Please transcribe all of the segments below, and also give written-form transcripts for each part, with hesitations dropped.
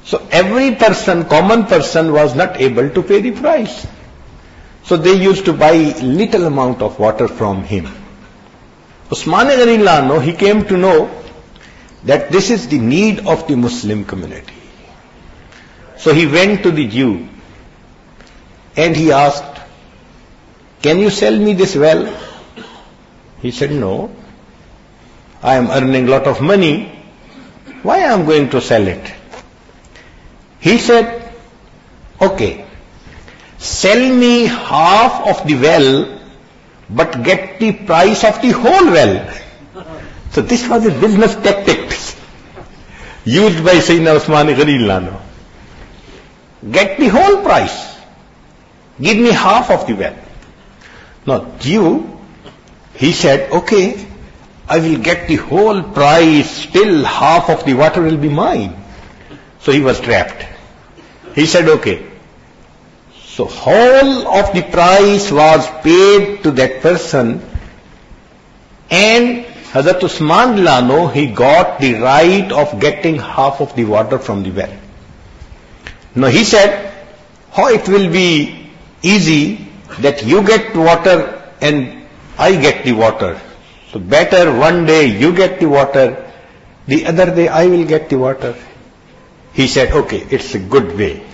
So every person, common person, was not able to pay the price. So they used to buy little amount of water from him. Usman Ghani Anhu, he came to know that this is the need of the Muslim community. So he went to the Jew and he asked, "Can you sell me this well?" He said, "No. I am earning a lot of money. Why I am going to sell it?" He said, "Okay, sell me half of the well, but get the price of the whole well." So this was a business tactics used by Sayyidina Usman Ghani Anhu. Get the whole price. Give me half of the well. Now, Jew, he said, "Okay, I will get the whole price, still half of the water will be mine." So he was trapped. He said, "Okay." So whole of the price was paid to that person, and Hazrat Usman Lano, he got the right of getting half of the water from the well. Now he said, how it will be easy that you get water and I get the water. So better one day you get the water, the other day I will get the water. He said, okay, it's a good way.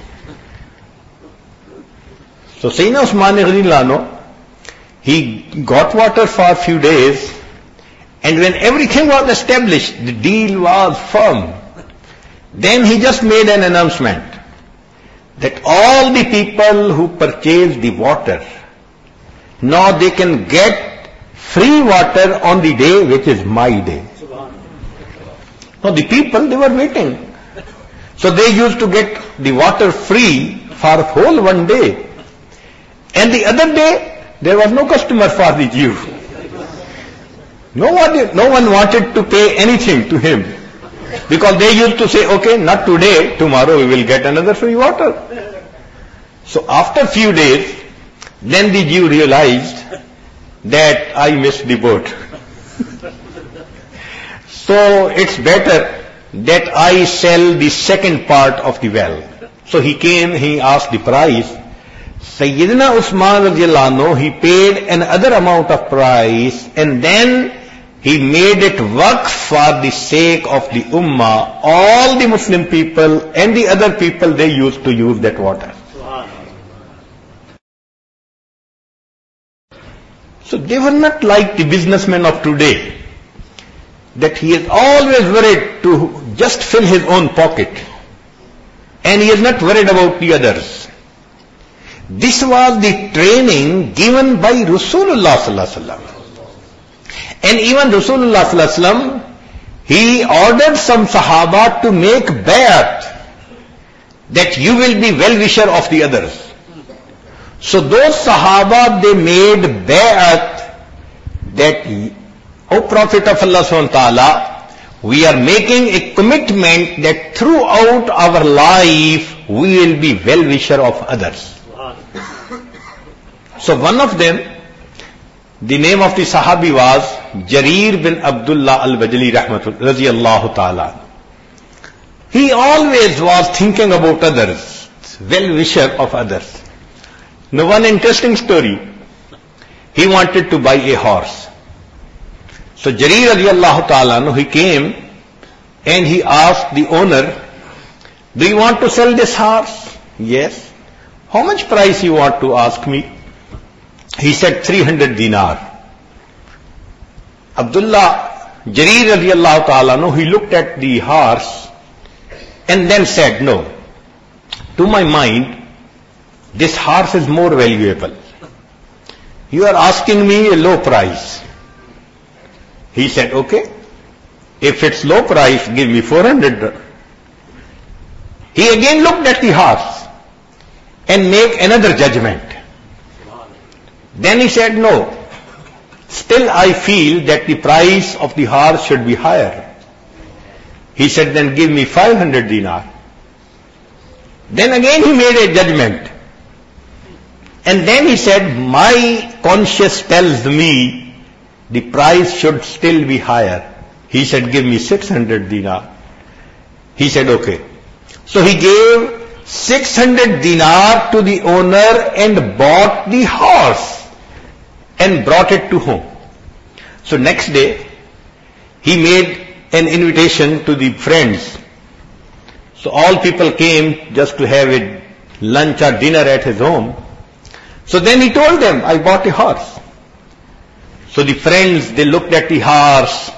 So Sayyidina Usman Ghani Lano, he got water for a few days, and when everything was established, the deal was firm, then he just made an announcement that all the people who purchase the water, now they can get free water on the day which is my day. Now the people, they were waiting. So they used to get the water free for whole one day. And the other day, there was no customer for the Jew. No one wanted to pay anything to him. Because they used to say, okay, not today, tomorrow we will get another free water. So after few days, then the Jew realized that I missed the boat. So it's better that I sell the second part of the well. So he came, he asked the price. Sayyidina Usman radiallahu anhu, he paid another amount of price, and then he made it work for the sake of the ummah. All the Muslim people and the other people, they used to use that water. So they were not like the businessmen of today, that he is always worried to just fill his own pocket, and he is not worried about the others. This was the training given by Rasulullah sallallahu alaihi wasallam. And even Rasulullah sallallahu alaihi wasallam, he ordered some Sahaba to make bayat that you will be well-wisher of the others. So those Sahaba, they made bayat that, O Prophet of Allah subhanahu wa ta'ala, we are making a commitment that throughout our life we will be well-wisher of others. So one of them, the name of the Sahabi was Jarir bin Abdullah al-Bajali radiyallahu ta'ala. He always was thinking about others, well-wisher of others. Now one interesting story, he wanted to buy a horse. So Jarir radiyallahu ta'ala, he came and he asked the owner, do you want to sell this horse? Yes. How much price you want to ask me? He said 300 dinar. Abdullah, Jarir radiyallahu ta'ala, he looked at the horse and then said, no, to my mind, this horse is more valuable. You are asking me a low price. He said, okay, if it's low price, give me 400. He again looked at the horse and made another judgment. Then he said, no, still I feel that the price of the horse should be higher. He said, then give me 500 dinar. Then again he made a judgment. And then he said, my conscience tells me the price should still be higher. He said, give me 600 dinar. He said, okay. So he gave 600 dinar to the owner and bought the horse and brought it to home. So next day, he made an invitation to the friends. So all people came just to have a lunch or dinner at his home. So then he told them, I bought a horse. So the friends, they looked at the horse.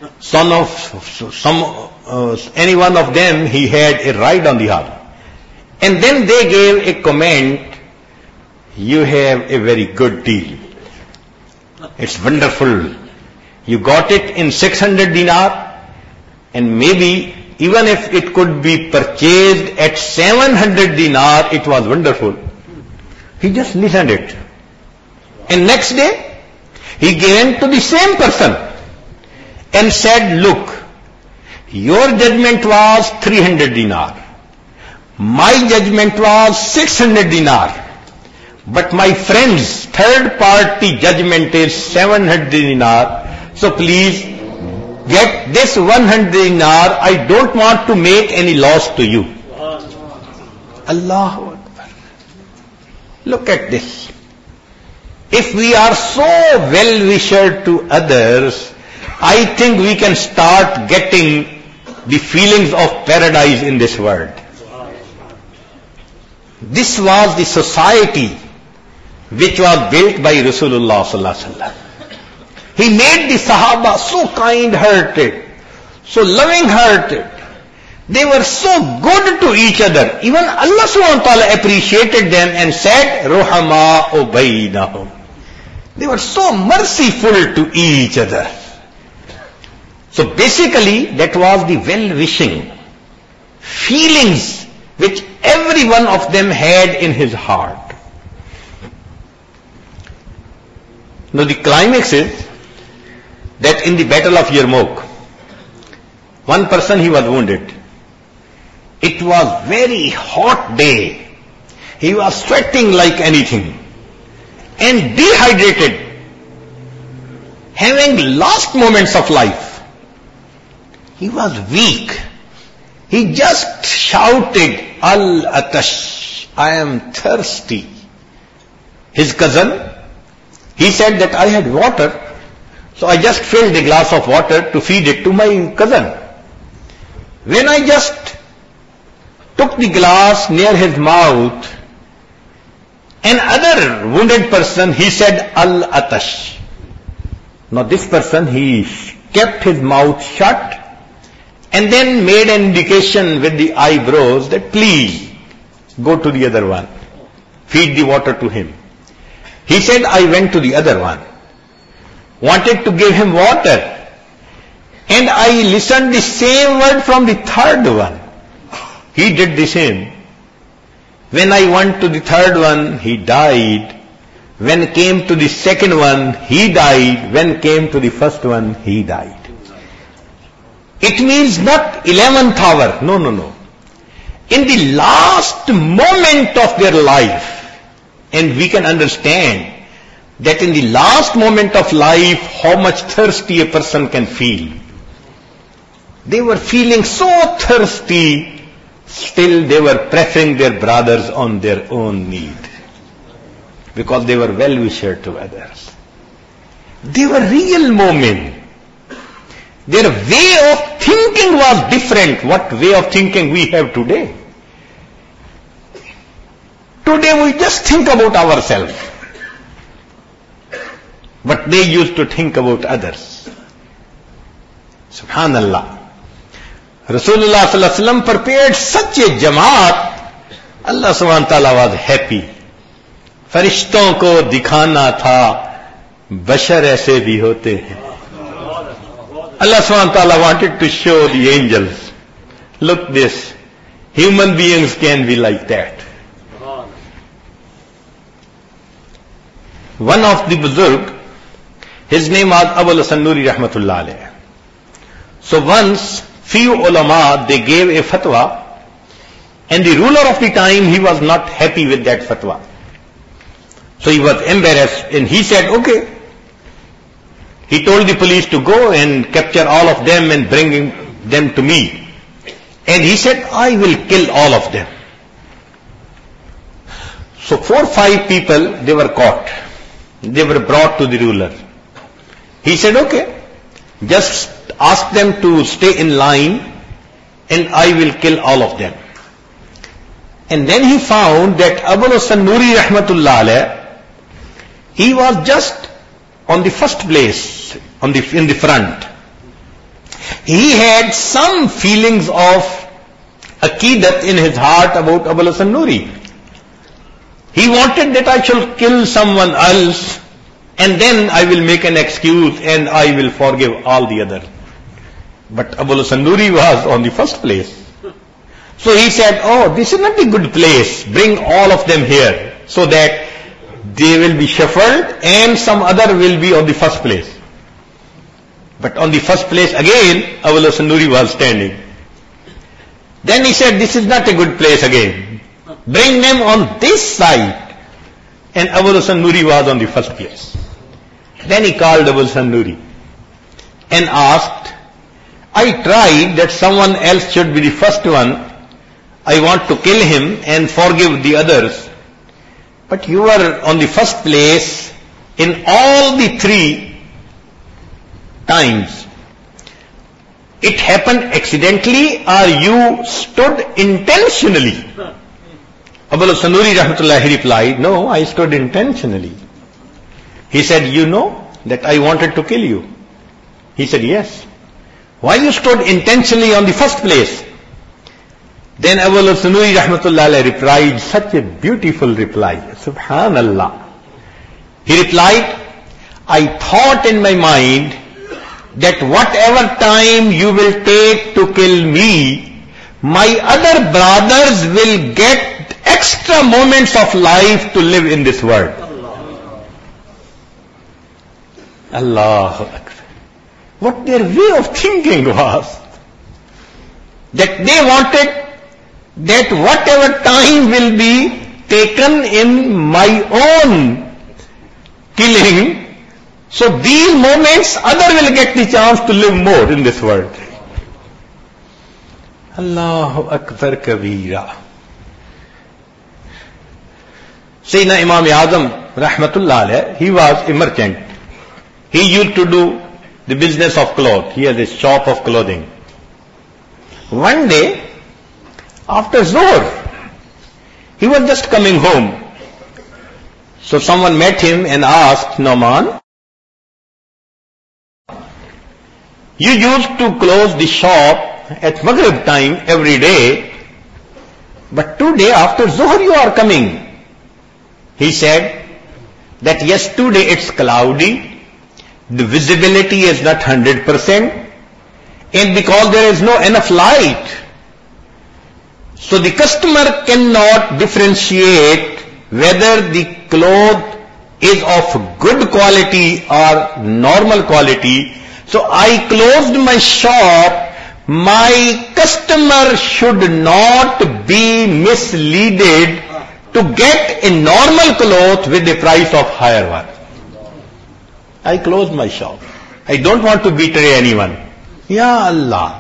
Any one of them, he had a ride on the horse. And then they gave a comment, you have a very good deal. It's wonderful. You got it in 600 dinar, and maybe even if it could be purchased at 700 dinar, it was wonderful. He just listened it. And next day, he gave to the same person and said, look, your judgment was 300 dinar. My judgment was 600 dinar. But my friend's third party judgment is 700 dinar. So please get this 100 dinar. I don't want to make any loss to you. Allahu Akbar. Look at this. If we are so well-wisher to others, I think we can start getting the feelings of paradise in this world. This was the society which was built by Rasulullah sallallahu alaihi wasallam. He made the Sahaba so kind-hearted, so loving-hearted. They were so good to each other. Even Allah subhanahu wa ta'ala appreciated them and said, Ruhama'u baynahum. They were so merciful to each other. So basically, that was the well-wishing feelings which every one of them had in his heart. Now the climax is that in the battle of Yarmouk, one person, he was wounded. It was very hot day. He was sweating like anything and dehydrated, having last moments of life. He was weak. He just shouted, Al-Atash, I am thirsty. His cousin, he said that I had water, so I just filled a glass of water to feed it to my cousin. When I just took the glass near his mouth, another wounded person, he said, Al-Atash. Now this person, he kept his mouth shut and then made an indication with the eyebrows that please go to the other one. Feed the water to him. He said, I went to the other one. Wanted to give him water. And I listened the same word from the third one. He did the same. When I went to the third one, he died. When came to the second one, he died. When came to the first one, he died. It means not 11th hour. No. In the last moment of their life, and we can understand that in the last moment of life, how much thirsty a person can feel. They were feeling so thirsty, still they were pressing their brothers on their own need, because they were well-wisher to others. They were real moments. Their way of thinking was different. What way of thinking we have today? Today we just think about ourselves. But they used to think about others. Subhanallah. Rasulullah sallallahu alaihi wasallam prepared such a jamaat. Allah subhanahu wa ta'ala was happy. फरिश्तों को दिखाना था, बशर ऐसे भी होते हैं. Allah subhanahu wa ta'ala wanted to show the angels, look this, human beings can be like that. One of the Buzurg, his name was Abul Hasan Nuri Rahmatullah alayh. So once, few ulama, they gave a fatwa, and the ruler of the time, he was not happy with that fatwa. So he was embarrassed, and he said, okay. He told the police to go and capture all of them and bring them to me. And he said, I will kill all of them. So 4 or 5 people, they were caught. They were brought to the ruler. He said, okay, just ask them to stay in line and I will kill all of them. And then he found that Abul Hasan Nuri rahmatullah alayh, he was just on the first place, in the front. He had some feelings of aqidat in his heart about Abul Hasan Nuri. He wanted that I shall kill someone else and then I will make an excuse and I will forgive all the others. But Abul Hasan Nuri was on the first place. So he said, oh, this is not a good place. Bring all of them here so that they will be shuffled and some other will be on the first place. But on the first place again, Abul Hasan Nuri was standing. Then he said, this is not a good place again. Bring them on this side. And Abul Hasan Nuri was on the first place. Then he called Abul Hasan Nuri and asked, I tried that someone else should be the first one. I want to kill him and forgive the others. But you were on the first place in all the 3 times. It happened accidentally or you stood intentionally? Abul Hasan Nuri rahmatullah replied, no, I stood intentionally. He said, you know that I wanted to kill you? He said, yes. Why you stood intentionally on the first place? Then Abul Hasan Nuri rahmatullah replied, such a beautiful reply. Subhanallah. He replied, I thought in my mind that whatever time you will take to kill me, my other brothers will get extra moments of life to live in this world. Allahu Akbar. What their way of thinking was, that they wanted that whatever time will be taken in my own killing, so these moments other will get the chance to live more in this world. Allahu Akbar Kabira. Sayyidina Imam Azam rahmatullah alayh, he was a merchant. He used to do the business of cloth. He has a shop of clothing. One day, after Zuhr, he was just coming home. So someone met him and asked, Nauman, you used to close the shop at Maghrib time every day, but today after Zuhr you are coming. He said that yes, today it's cloudy, the visibility is not 100%, and because there is no enough light, so the customer cannot differentiate whether the cloth is of good quality or normal quality. So I closed my shop. My customer should not be misleaded to get a normal cloth with the price of higher one. I closed my shop. I don't want to betray anyone. Ya Allah.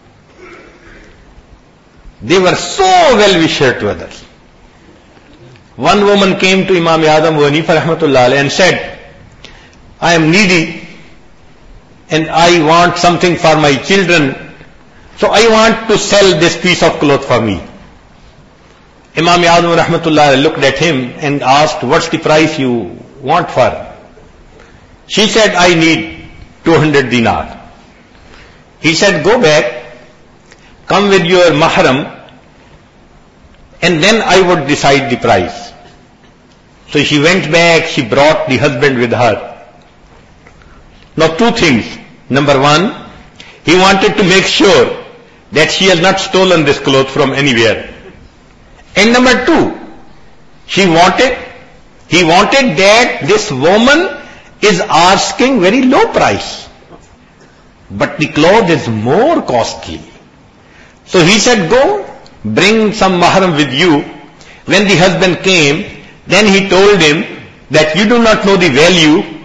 They were so well-wisher to others. One woman came to Imam Azam Abu Hanifa rahmatullah alayhi and said, I am needy and I want something for my children, so I want to sell this piece of cloth for me. Imam Azam rahmatullah alayhi looked at him and asked, what's the price you want for? She said, I need 200 dinar. He said, go back, come with your mahram, and then I would decide the price. So she went back, she brought the husband with her. Now 2 things. Number 1, he wanted to make sure that she has not stolen this cloth from anywhere. And number 2, he wanted that this woman is asking very low price, but the cloth is more costly. So he said, go, bring some mahram with you. When the husband came, then he told him that you do not know the value